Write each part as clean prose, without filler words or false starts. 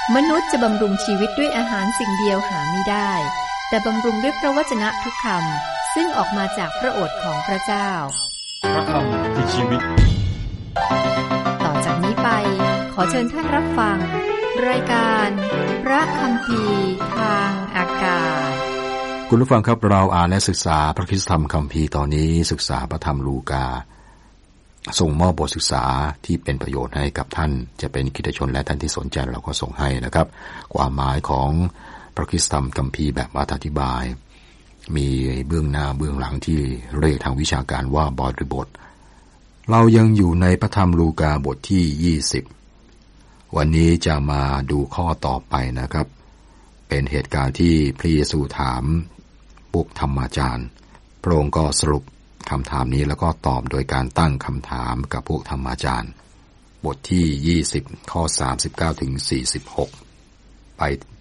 มนุษย์จะบำรุงชีวิตด้วยอาหารสิ่งเดียวหาไม่ได้แต่บำรุงด้วยพระวจนะทุกคำซึ่งออกมาจากพระโอษฐ์ของพระเจ้าพระคำคือชีวิตต่อจากนี้ไปขอเชิญท่านรับฟังรายการพระคัมภีร์ทางอากาศคุณผู้ฟังครับเราอ่านและศึกษาพระคริสตธรรมคัมภีร์ตอนนี้ศึกษาพระธรรมลูกาส่งมอบบทศึกษาที่เป็นประโยชน์ให้กับท่านจะเป็นคริสตชนและท่านที่สนใจเราก็ส่งให้นะครับความหมายของพระคริสตธรรมคัมภีร์แบบอธิบายมีเบื้องหน้าเบื้องหลังที่เรียกทางวิชาการว่าบริบทเรายังอยู่ในพระธรรมลูกาบทที่20วันนี้จะมาดูข้อต่อไปนะครับเป็นเหตุการณ์ที่พระเยซูถามพวกธรรมาจารย์พระองค์ก็สรุปคำถามนี้แล้วก็ตอบโดยการตั้งคำถามกับพวกธรรมาจารย์บทที่20ข้อ39ถึง46ไป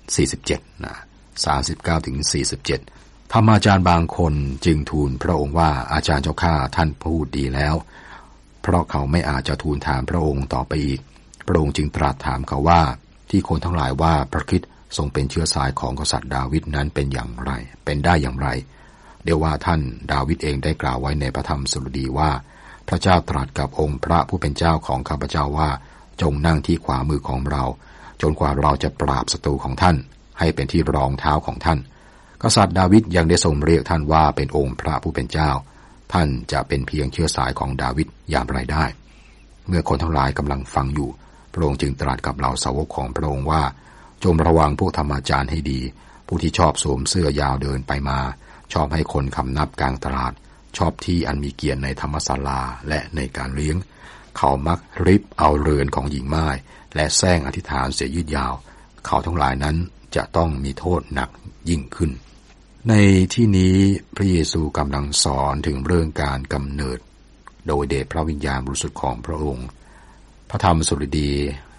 47นะ39ถึง47ธรรมาจารย์บางคนจึงทูลพระองค์ว่าอาจารย์เจ้าข้าท่านพูดดีแล้วเพราะเขาไม่อาจจะทูลถามพระองค์ต่อไปอีกพระองค์จึงตรัสถามเขาว่าที่คนทั้งหลายว่าพระคริสต์ทรงเป็นเชื้อสายของกษัตริย์ดาวิดนั้นเป็นอย่างไรเป็นได้อย่างไรเดี๋ยวว่าท่านดาวิดเองได้กล่าวไว้ในพระธรรมสดุดีว่าพระเจ้าตรัสกับองค์พระผู้เป็นเจ้าของข้าพเจ้าว่าจงนั่งที่ขวามือของเราจนกว่าเราจะปราบศัตรูของท่านให้เป็นที่รองเท้าของท่านกษัตริย์ดาวิดยังได้ทรงเรียกท่านว่าเป็นองค์พระผู้เป็นเจ้าท่านจะเป็นเพียงเชื้อสายของดาวิดอย่างไรได้เมื่อคนทั้งหลายกำลังฟังอยู่พระองค์จึงตรัสกับเหล่าสาวกของพระองค์ว่าจงระวังพวกธรรมาจารย์ให้ดีผู้ที่ชอบสวมเสื้อยาวเดินไปมาชอบให้คนคำนับกลางตลาดชอบที่อันมีเกียรติในธรรมศาลาและในการเลี้ยงเขามักริบเอาเรือนของหญิงม่ายและแซงอธิษฐานเสียยืดยาวเขาทั้งหลายนั้นจะต้องมีโทษหนักยิ่งขึ้นในที่นี้พระเยซูกำลังสอนถึงเรื่องการกำเนิดโดยเดชพระวิญญาณบริสุทธิ์ของพระองค์พระธรรมสดุดี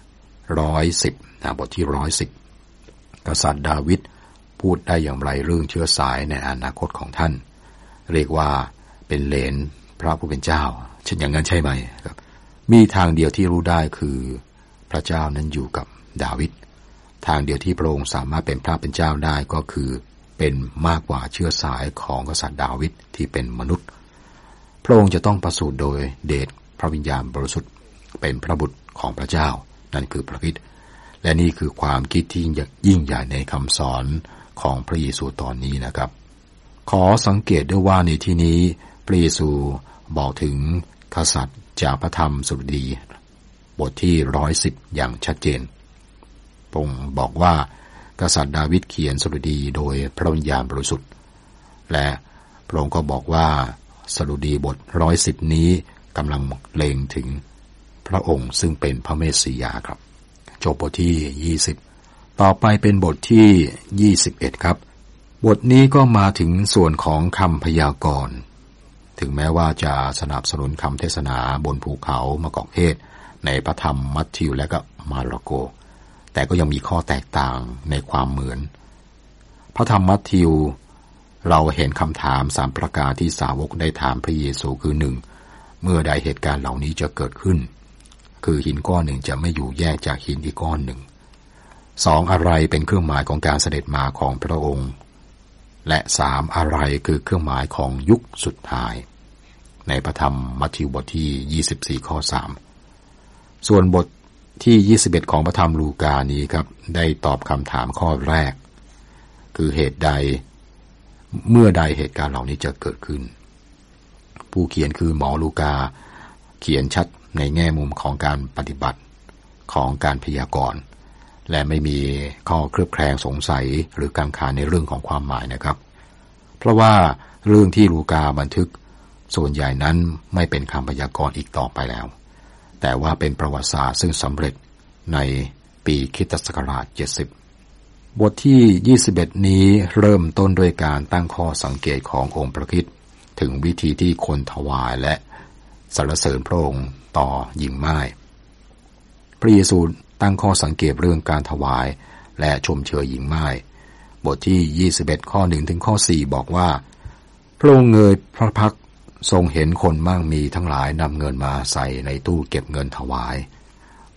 110บทที่110กษัตริย์ดาวิดพูดได้อย่างไรเรื่องเชื้อสายในอนาคตของท่านเรียกว่าเป็นเหลนพระผู้เป็นเจ้าเช่นอย่างนั้นใช่ไหมครับมีทางเดียวที่รู้ได้คือพระเจ้านั้นอยู่กับดาวิดทางเดียวที่พระองค์สามารถเป็นพระเป็นเจ้าได้ก็คือเป็นมากกว่าเชื้อสายของกษัตริย์ดาวิดที่เป็นมนุษย์พระองค์จะต้องประสูติโดยเดชพระวิญญาณบริสุทธิ์เป็นพระบุตรของพระเจ้านั่นคือพระคริสต์และนี่คือความคิดที่ยิ่งใหญ่ในคำสอนของพระเยซูตอนนี้นะครับขอสังเกตด้วยว่าในที่นี้พระเยซูบอกถึงกษัตริย์จากพระธรรมสดุดีบทที่110อย่างชัดเจนพระองค์บอกว่ากษัตริย์ดาวิดเขียนสดุดีโดยพระวิญญาณบริสุทธิ์และพระองค์ก็บอกว่าสดุดีบท110นี้กำลังเล็งถึงพระองค์ซึ่งเป็นพระเมสสิยาครับจบบทที่20ต่อไปเป็นบทที่21ครับบทนี้ก็มาถึงส่วนของคำพยากรณ์ถึงแม้ว่าจะสนับสนุนคำเทศนาบนภูเขามะกอกเทศในพระธรรมมัทธิวและก็มาระโกแต่ก็ยังมีข้อแตกต่างในความเหมือนพระธรรมมัทธิวเราเห็นคำถาม3ประการที่สาวกได้ถามพระเยซูคือ 1. เมื่อใดเหตุการณ์เหล่านี้จะเกิดขึ้นคือหินก้อนหนึ่งจะไม่อยู่แยกจากหินอีกก้อนหนึ่ง 2. อะไรเป็นเครื่องหมายของการเสด็จมาของพระองค์และ 3. อะไรคือเครื่องหมายของยุคสุดท้ายในพระธรรมมัทธิวบทที่24ข้อ3ส่วนบทที่21ของพระธรรมลูกานี้ครับได้ตอบคำถามข้อแรกคือเหตุใดเมื่อใดเหตุการณ์เหล่านี้จะเกิดขึ้นผู้เขียนคือหมอลูกาเขียนชัดในแง่มุมของการปฏิบัติของการพยากรณ์และไม่มีข้อเคลือบแคลงสงสัยหรือกังขาในเรื่องของความหมายนะครับเพราะว่าเรื่องที่ลูกาบันทึกส่วนใหญ่นั้นไม่เป็นคำพยากรณ์อีกต่อไปแล้วแต่ว่าเป็นประวัติศาสตร์ซึ่งสำเร็จในปีคริสตศักราช70บทที่21นี้เริ่มต้นด้วยการตั้งข้อสังเกตขององค์พระคริสต์ถึงวิธีที่คนถวายและสรรเสริญพระองค์ต่อหญิงม่ายพระเยซูตั้งข้อสังเกตเรื่องการถวายและชมเชยหญิงม่ายบทที่21ข้อ1ถึงข้อ4บอกว่าพระองค์เงยพระพักตร์ทรงเห็นคนมั่งมีทั้งหลายนำเงินมาใส่ในตู้เก็บเงินถวาย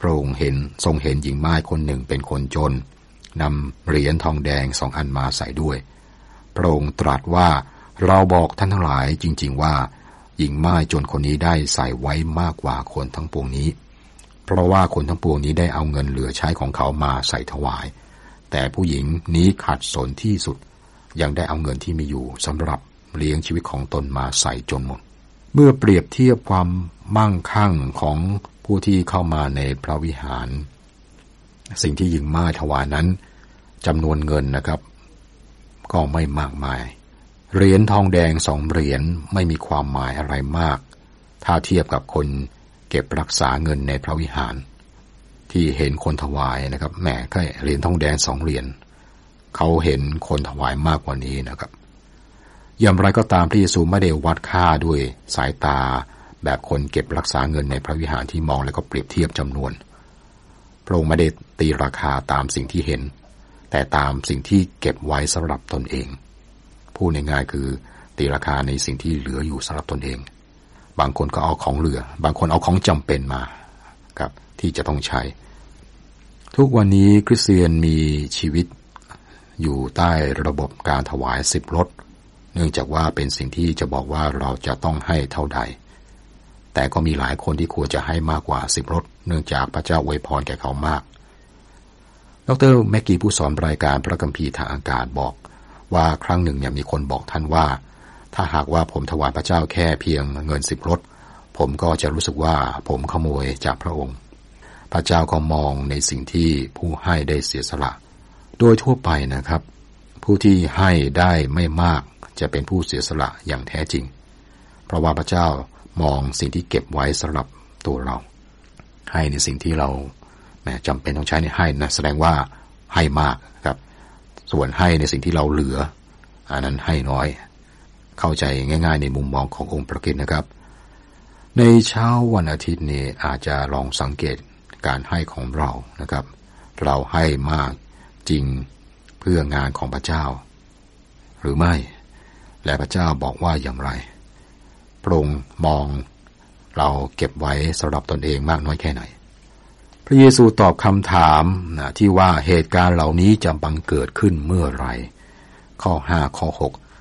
พระองค์ทรงเห็นหญิงม่ายคนหนึ่งเป็นคนจนนำเหรียญทองแดง2 อันมาใส่ด้วยพระองค์ตรัสว่าเราบอกท่านทั้งหลายจริงๆว่าหญิงม่ายจนคนนี้ได้ใส่ไว้มากกว่าคนทั้งปวงนี้เพราะว่าคนทั้งปวงนี้ได้เอาเงินเหลือใช้ของเขามาใส่ถวายแต่ผู้หญิงนี้ขัดสนที่สุดยังได้เอาเงินที่มีอยู่สำหรับเลี้ยงชีวิตของตนมาใส่จนหมดเมื่อเปรียบเทียบความมั่งคั่งของผู้ที่เข้ามาในพระวิหารสิ่งที่หญิงม่ายถวายนั้นจำนวนเงินนะครับก็ไม่มากมายเหรียญทองแดง2 เหรียญไม่มีความหมายอะไรมากถ้าเทียบกับคนเก็บรักษาเงินในพระวิหารที่เห็นคนถวายนะครับแหมแค่เหรียญทองแดง2 เหรียญเขาเห็นคนถวายมากกว่านี้นะครับอย่างไรก็ตามพระเยซูไม่ได้วัดค่าด้วยสายตาแบบคนเก็บรักษาเงินในพระวิหารที่มองแล้วก็เปรียบเทียบจำนวนพระองค์ไม่ได้ตีราคาตามสิ่งที่เห็นแต่ตามสิ่งที่เก็บไว้สำหรับตนเองพูดง่ายๆคือตีราคาในสิ่งที่เหลืออยู่สำหรับตนเองบางคนก็เอาของเหลือบางคนเอาของจำเป็นมาครับที่จะต้องใช้ทุกวันนี้คริสเตียนมีชีวิตอยู่ใต้ระบบการถวาย10 ลดเนื่องจากว่าเป็นสิ่งที่จะบอกว่าเราจะต้องให้เท่าใดแต่ก็มีหลายคนที่ควรจะให้มากกว่า10 ลดเนื่องจากพระเจ้าอวยพรแก่เขามากดร.แม็กกี้ผู้สอนรายการพระคัมภีร์ทางอากาศบอกว่าครั้งหนึ่งมีคนบอกท่านว่าถ้าหากว่าผมถวายพระเจ้าแค่เพียงเงิน10 ลดผมก็จะรู้สึกว่าผมขโมยจากพระองค์พระเจ้าก็มองในสิ่งที่ผู้ให้ได้เสียสละโดยทั่วไปนะครับผู้ที่ให้ได้ไม่มากจะเป็นผู้เสียสละอย่างแท้จริงเพราะว่าพระเจ้ามองสิ่งที่เก็บไว้สำหรับตัวเราให้ในสิ่งที่เราจำเป็นต้องใช้ในให้นะแสดงว่าให้มากครับส่วนให้ในสิ่งที่เราเหลืออันนั้นให้น้อยเข้าใจง่ายๆในมุมมองขององค์พระคริสต์นะครับในเช้าวันอาทิตย์นี้อาจจะลองสังเกตการให้ของเรานะครับเราให้มากจริงเพื่องานของพระเจ้าหรือไม่และพระเจ้าบอกว่าอย่างไรพระองค์มองเราเก็บไว้สำหรับตนเองมากน้อยแค่ไหนพระเยซูตอบคำถามที่ว่าเหตุการณ์เหล่านี้จะบังเกิดขึ้นเมื่อไรข้อ5ข้อ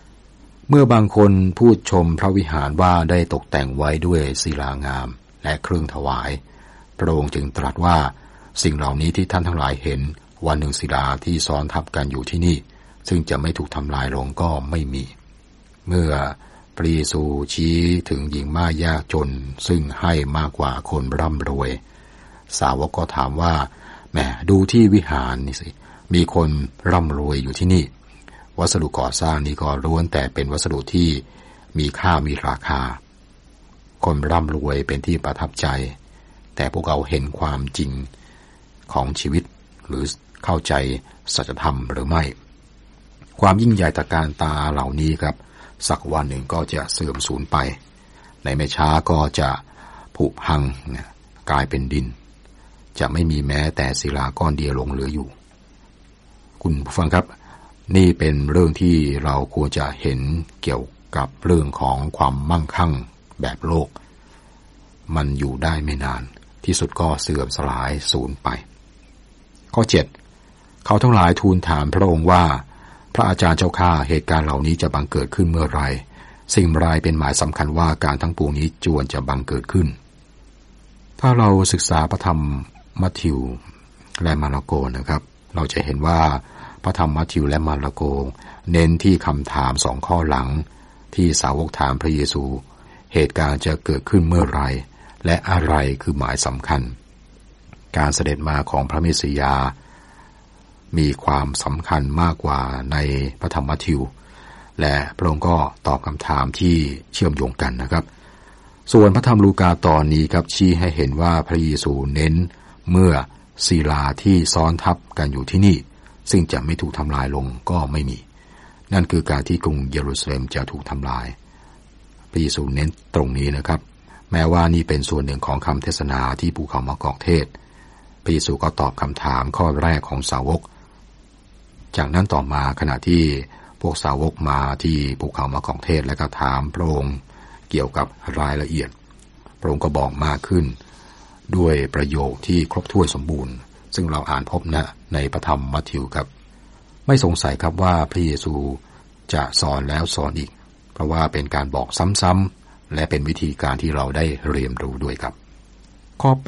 6เมื่อบางคนพูดชมพระวิหารว่าได้ตกแต่งไว้ด้วยศิลางามและเครื่องถวายพระองค์จึงตรัสว่าสิ่งเหล่านี้ที่ท่านทั้งหลายเห็นวันหนึ่งศิลาที่ซ้อนทับกันอยู่ที่นี่ซึ่งจะไม่ถูกทำลายลงก็ไม่มีเมื่อพระเยซูชี้ถึงหญิงม่ายยากจนซึ่งให้มากกว่าคนร่ำรวยสาวกก็ถามว่าแหมดูที่วิหารนี่สิมีคนร่ำรวยอยู่ที่นี่วัสดุก่อสร้างนี้ก็ล้วนแต่เป็นวัสดุที่มีค่ามีราคาคนร่ำรวยเป็นที่ประทับใจแต่พวกเราเห็นความจริงของชีวิตหรือเข้าใจสัจธรรมหรือไม่ความยิ่งใหญ่ตระการตาเหล่านี้ครับสักวันหนึ่งก็จะเสื่อมสูญไปในไม่ช้าก็จะผุพังกลายเป็นดินจะไม่มีแม้แต่ศิลาก้อนเดียวหลงเหลืออยู่คุณผู้ฟังครับนี่เป็นเรื่องที่เราควรจะเห็นเกี่ยวกับเรื่องของความมั่งคั่งแบบโลกมันอยู่ได้ไม่นานที่สุดก็เสื่อมสลายสูญไปข้อ7เขาทั้งหลายทูลถามพระองค์ว่าพระอาจารย์เจ้าข้าเหตุการณ์เหล่านี้จะบังเกิดขึ้นเมื่อไรสิ่งไรเป็นหมายสำคัญว่าการทั้งปวงนี้จวนจะบังเกิดขึ้นถ้าเราศึกษาพระธรรมมัทธิวและมาระโกนะครับเราจะเห็นว่าพระธรรมมัทธิวและมาระโกเน้นที่คำถาม2 ข้อหลังที่สาวกถามพระเยซูเหตุการณ์จะเกิดขึ้นเมื่อไรและอะไรคือหมายสำคัญการเสด็จมาของพระเมสสิยามีความสำคัญมากกว่าในพระธรรมมัทธิวและพระองค์ก็ตอบคำถามที่เชื่อมโยงกันนะครับส่วนพระธรรมลูกาตอนนี้ครับชี้ให้เห็นว่าพระเยซูเน้นเมื่อศิลาที่ซ้อนทับกันอยู่ที่นี่ซึ่งจะไม่ถูกทำลายลงก็ไม่มีนั่นคือการที่กรุงเยรูซาเล็มจะถูกทำลายพระเยซูเน้นตรงนี้นะครับแม้ว่านี่เป็นส่วนหนึ่งของคำเทศนาที่ภูเขามะกอกเทศพระเยซูก็ตอบคำถามข้อแรกของสาวกจากนั้นต่อมาขณะที่พวกสาวกมาที่ภูเขามะกอกเทศและก็ถามพระองค์เกี่ยวกับรายละเอียดพระองค์ก็บอกมากขึ้นด้วยประโยคที่ครบถ้วนสมบูรณ์ซึ่งเราอ่านพบในพระธรรมมัทธิวครับไม่สงสัยครับว่าพระเยซูจะสอนแล้วสอนอีกเพราะว่าเป็นการบอกซ้ำๆและเป็นวิธีการที่เราได้เรียนรู้ด้วยครับข้อ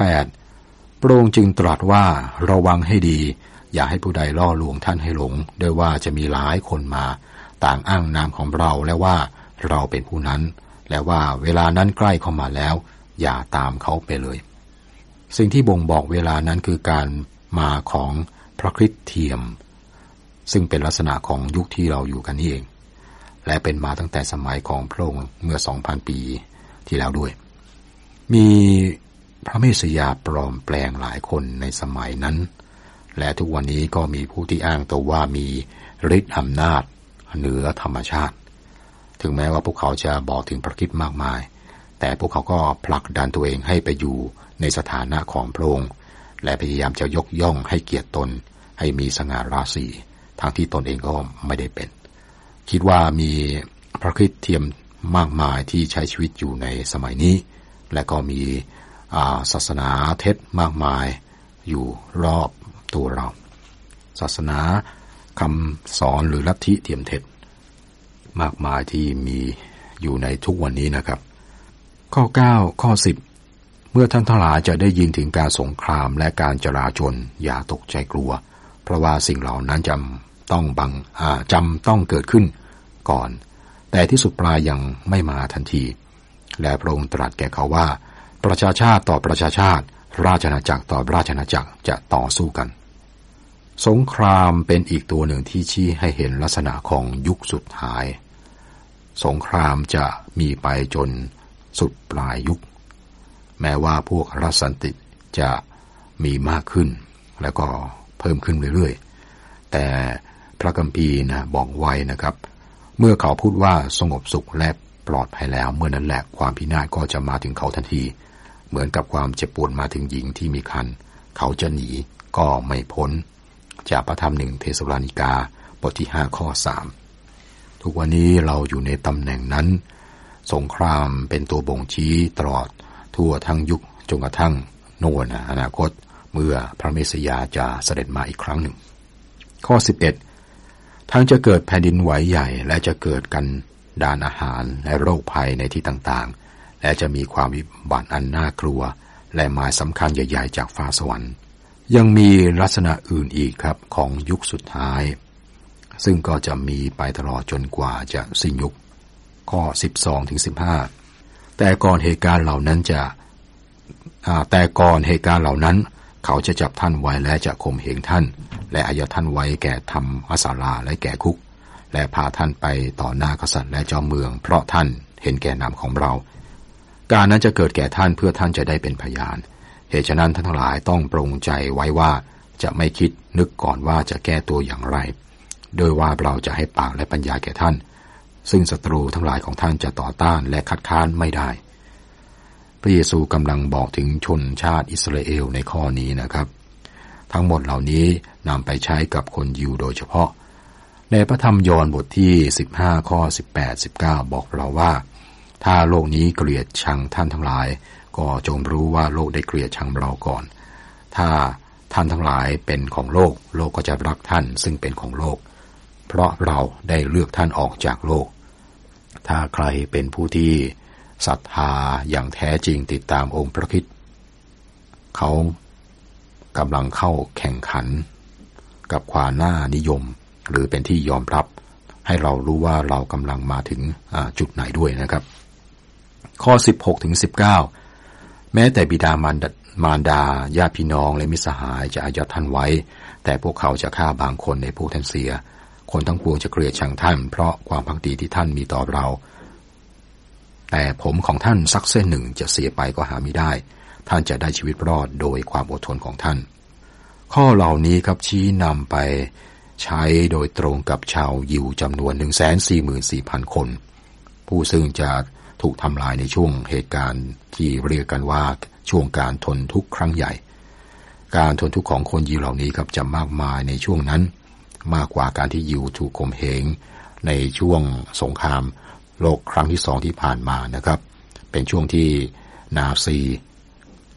8พระองค์จึงตรัสว่าระวังให้ดีอย่าให้ผู้ใดล่อลวงท่านให้หลงด้วยว่าจะมีหลายคนมาต่างอ้างนามของเราและว่าเราเป็นผู้นั้นและว่าเวลานั้นใกล้เข้ามาแล้วอย่าตามเขาไปเลยสิ่งที่บ่งบอกเวลานั้นคือการมาของพระคริสต์เทียมซึ่งเป็นลักษณะของยุคที่เราอยู่กันนี่เองและเป็นมาตั้งแต่สมัยของพระองค์เมื่อ 2,000 ปีที่แล้วด้วยมีพระเมสสิยาปลอมแปลงหลายคนในสมัยนั้นและทุกวันนี้ก็มีผู้ที่อ้างตัวว่ามีฤทธิ์อำนาจเหนือธรรมชาติถึงแม้ว่าพวกเขาจะบอกถึงพระคริสต์มากมายแต่พวกเขาก็ผลักดันตัวเองให้ไปอยู่ในสถานะของพระองค์และพยายามจะยกย่องให้เกียรติตนให้มีสง่าราศีทั้งที่ตนเองก็ไม่ได้เป็นคิดว่ามีพระคริสต์เทียมมากมายที่ใช้ชีวิตอยู่ในสมัยนี้และก็มีศาสนาเท็จมากมายอยู่รอบตัวเราศาสนาคำสอนหรือลัทธิเทียมเท็จมากมายที่มีอยู่ในทุกวันนี้นะครับข้อ9ข้อ10เมื่อท่านทั้งหลายจะได้ยินถึงการสงครามและการจลาจลอย่าตกใจกลัวเพราะว่าสิ่งเหล่านั้นจำต้องเกิดขึ้นก่อนแต่ที่สุดปลายยังไม่มาทันทีและพระองค์ตรัสแก่เขาว่าประชาชาติต่อประชาชาติราชอาณาจักรต่อราชอาณาจักรจะต่อสู้กันสงครามเป็นอีกตัวหนึ่งที่ชี้ให้เห็นลักษณะของยุคสุดท้ายสงครามจะมีไปจนสุดปลายยุคแม้ว่าพวกรัฐสันติจะมีมากขึ้นแล้วก็เพิ่มขึ้นเรื่อยๆแต่พระคัมภีร์บอกไว้นะครับเมื่อเขาพูดว่าสงบสุขและปลอดภัยแล้วเมื่อนั้นแหละความพินาศก็จะมาถึงเขาทันทีเหมือนกับความเจ็บปวดมาถึงหญิงที่มีครรภ์เขาจะหนีก็ไม่พ้นจากพระธรรม1เทสาโลนิกาบทที่5ข้อ3ทุกวันนี้เราอยู่ในตำแหน่งนั้นสงครามเป็นตัวบ่งชี้ตลอดทั่วทั้งยุคจนกระทั่งโน่นอนาคตเมื่อพระเมสสิยาจะเสด็จมาอีกครั้งหนึ่งข้อ11ทั้งจะเกิดแผ่นดินไหวใหญ่และจะเกิดกันดานอาหารและโรคภัยในที่ต่างๆและจะมีความวิบัติอันน่ากลัวและหมายสำคัญใหญ่ๆจากฟ้าสวรรค์ยังมีลักษณะอื่นอีกครับของยุคสุดท้ายซึ่งก็จะมีไปตลอดจนกว่าจะสิ้นยุคข้อ12ถึง15แต่ก่อนเหตุการณ์เหล่านั้นเขาจะจับท่านไว้และจะข่มเหงท่านและอายัดท่านไว้แก่ธรรมอาสาลาและแก่คุกและพาท่านไปต่อหน้ากษัตริย์และเจ้าเมืองเพราะท่านเห็นแก่นามของเราการนั้นจะเกิดแก่ท่านเพื่อท่านจะได้เป็นพยานเหตุฉะนั้นท่านทั้งหลายต้องปรงใจไว้ว่าจะไม่คิดนึกก่อนว่าจะแก้ตัวอย่างไรโดยว่าเราจะให้ปากและปัญญาแก่ท่านซึ่งศัตรูทั้งหลายของท่านจะต่อต้านและคัดค้านไม่ได้พระเยซูกำลังบอกถึงชนชาติอิสราเอลในข้อนี้นะครับทั้งหมดเหล่านี้นำไปใช้กับคนยิวโดยเฉพาะในพระธรรมยอห์นบทที่15ข้อ18-19บอกเราว่าถ้าโลกนี้เกลียดชังท่านทั้งหลายก็จงรู้ว่าโลกได้เกลียดชังเราก่อนถ้าท่านทั้งหลายเป็นของโลกโลกก็จะรักท่านซึ่งเป็นของโลกเพราะเราได้เลือกท่านออกจากโลกถ้าใครเป็นผู้ที่ศรัทธาอย่างแท้จริงติดตามองค์พระคริสต์เขากำลังเข้าแข่งขันกับความน่านิยมหรือเป็นที่ยอมรับให้เรารู้ว่าเรากำลังมาถึงจุดไหนด้วยนะครับข้อ16ถึง19แม้แต่บิดามารดาญาติพี่น้องและมิตรสหายจะอายัดท่านไว้แต่พวกเขาจะฆ่าบางคนในพวกท่านเสียคนทั้งปวงจะเกลียดชังท่านเพราะความภักดีที่ท่านมีต่อเราแต่ผมของท่านสักเส้นหนึ่งจะเสียไปก็หาไม่ได้ท่านจะได้ชีวิตรอดโดยความอดทนของท่านข้อเหล่านี้ครับชี้นำไปใช้โดยตรงกับชาวยิวจำนวน 144,000 คนผู้ซึ่งจะถูกทำลายในช่วงเหตุการณ์ที่เรียกกันว่าช่วงการทนทุกข์ครั้งใหญ่การทนทุกข์ของคนยิวเหล่านี้ครับจะมากมายในช่วงนั้นมากกว่าการที่ยิวถูกข่มเหงในช่วงสงครามโลกครั้งที่2ที่ผ่านมานะครับเป็นช่วงที่นาซี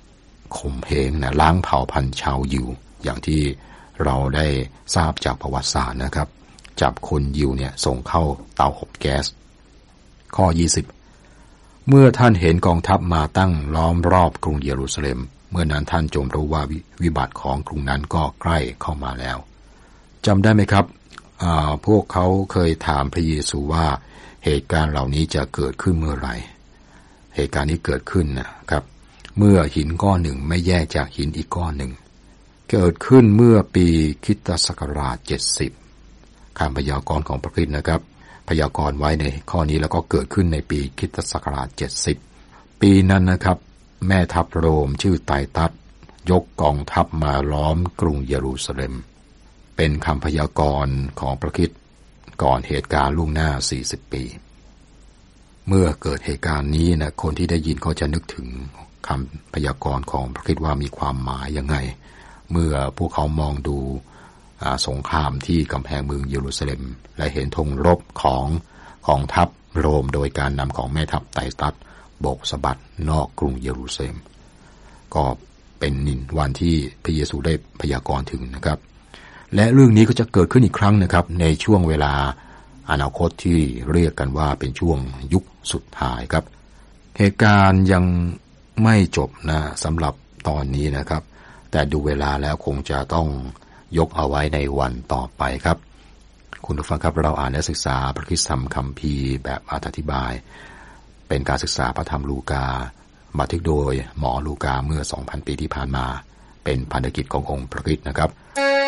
ข่มเหงนะล้างเผ่าพันธุ์ชาวยิวอย่างที่เราได้ทราบจากประวัติศาสตร์นะครับจับคนยิวเนี่ยส่งเข้าเตาอบแก๊สข้อ20เมื่อท่านเห็นกองทัพมาตั้งล้อมรอบกรุงเยรูซาเล็มเมื่อนั้นท่านจงรู้ว่าวิบัติของกรุงนั้นก็ใกล้เข้ามาแล้วจำได้ไหมครับพวกเขาเคยถามพระเยซูว่าเหตุการณ์เหล่านี้จะเกิดขึ้นเมื่อไหร่เหตุการณ์นี้เกิดขึ้นนะครับเมื่อหินก้อนหนึ่งไม่แยกจากหินอีกก้อนหนึ่งเกิดขึ้นเมื่อปีคริสตศักราช70คำพยากรณ์ของพระคริสต์นะครับพยากรณ์ไว้ในข้อนี้แล้วก็เกิดขึ้นในปีคริสตศักราช70ปีนั้นนะครับแม่ทัพโรมชื่อไตตัสยกกองทัพมาล้อมกรุงเยรูซาเล็มเป็นคำพยากรณ์ของพระคริสต์ก่อนเหตุการณ์ล่วงหน้า40ปีเมื่อเกิดเหตุการณ์นี้นะคนที่ได้ยินก็จะนึกถึงคำพยากรณ์ของพระคริสต์ว่ามีความหมายยังไงเมื่อพวกเขามองดูสงครามที่กำแพงเมืองเยรูซาเล็มและเห็นธงรบของทัพโรมโดยการนำของแม่ทัพไตตัสโบกสะบัดนอกกรุงเยรูซาเล็มก็เป็นวันที่พระเยซูได้พยากรณ์ถึงนะครับและเรื่องนี้ก็จะเกิดขึ้นอีกครั้งนะครับในช่วงเวลาอนาคตที่เรียกกันว่าเป็นช่วงยุคสุดท้ายครับเหตุการณ์ยังไม่จบนะสำหรับตอนนี้นะครับแต่ดูเวลาแล้วคงจะต้องยกเอาไว้ในวันต่อไปครับคุณผู้ฟังครับเราอ่านและศึกษาพระคริสตธรรมคัมภีร์แบบอธิบายเป็นการศึกษาพระธรรมลูกาบันทึกโดยหมอลูกาเมื่อ 2,000 ปีที่ผ่านมาเป็นพันธกิจขององค์พระคริสต์นะครับ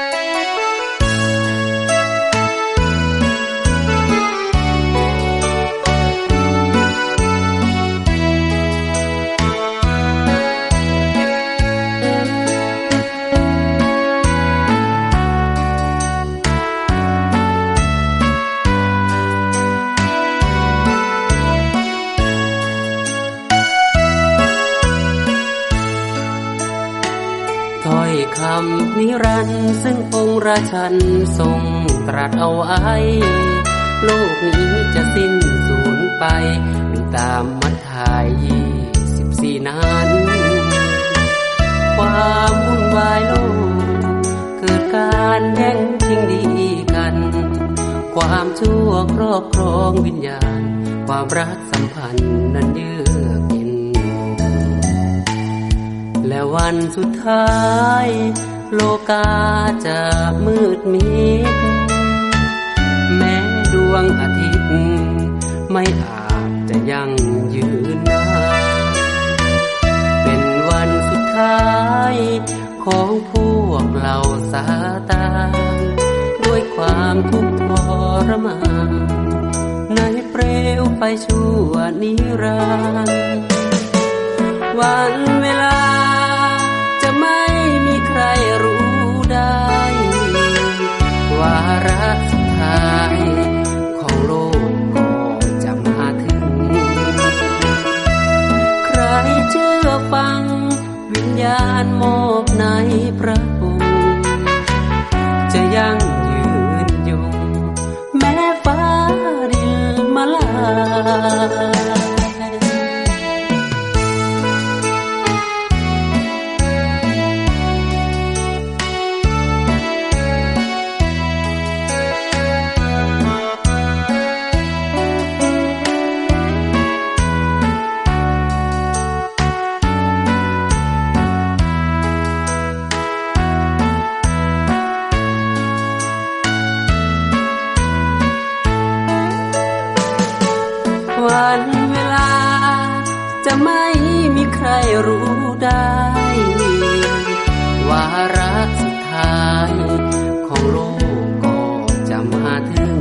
คำนิรันดร์ซึ่งองค์ราชันทรงตรัสเอาไว้โลกนี้จะสิ้นสูญไปด้วยตามมัทธิว24นั้นความวุ่นวายโลกเกิดการแย่งชิงดีกันความชั่วครอบครองวิญญาณความรักสัมพันธ์นั้นเยือกเย็นและวันสุดท้ายโลกาจะมืดมิดแม้ดวงอาทิตย์ไม่อาจจะยั่งยืนนานเป็นวันสุดท้ายของพวกเราซาตานด้วยความทุกข์ทรมานในเปลวไฟชั่วนิรันดร์วันเวลาจะไม่มีใครรู้ได้วาระสุดท้ายของโลกก็จะมาถึงใครเชื่อฟังวิญญาณมอบในพระองค์จะยั่งยืนยงแม้ฟ้าดินมาลายวันเวลาจะไม่มีใครรู้ได้วาระสุดท้ายของโลกก็จะมาถึง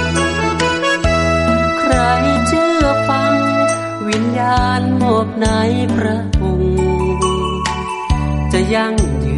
ใครเชื่อฟังวิญญาณมอบในพระองค์จะยั่งยื